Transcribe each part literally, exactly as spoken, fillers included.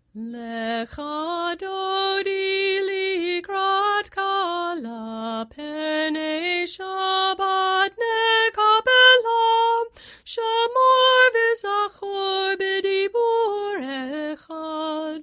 Lecha dodi likrat kala pene Shabbat nekabelam shamor v'zachor b'dibur echad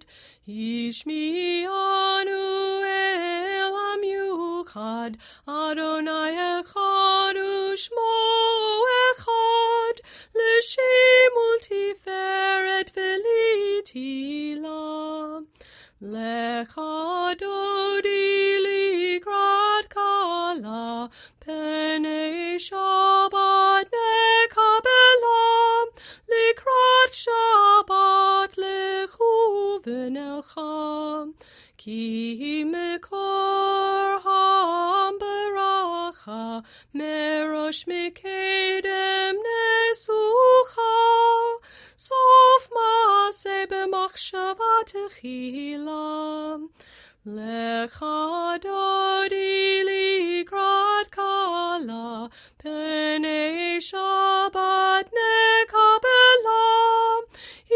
Yishmi'anu elam yuchad Adonai echad u'shmo echad l'shem ultiferet v'litilam Lecha dodi likrat kala pene Shabbat nekabelam likrat Shabbat lechu v'nelcham ki mekor ha'baracha merosh mekedem nesucha sof maaseh b'machshava techilam Lecha dodi likrat kala pene Shabbat nekabelam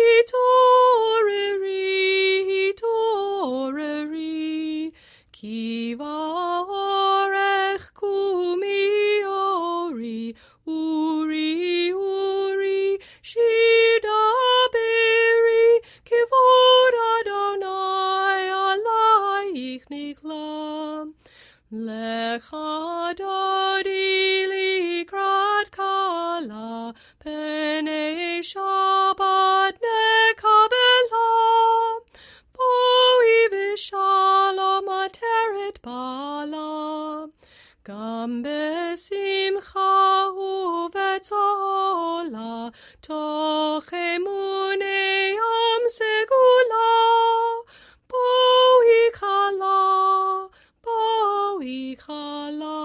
hitoreri hitoreri ki va'orech kumi ori uri uri shidaberi kivod Adonai alayich niklam Lecha dodi likrat kala pene Shabbat nekabelam boi v'shalom ateret bala gam besimcha uvetzala toch emune yom segula boi kala boi kala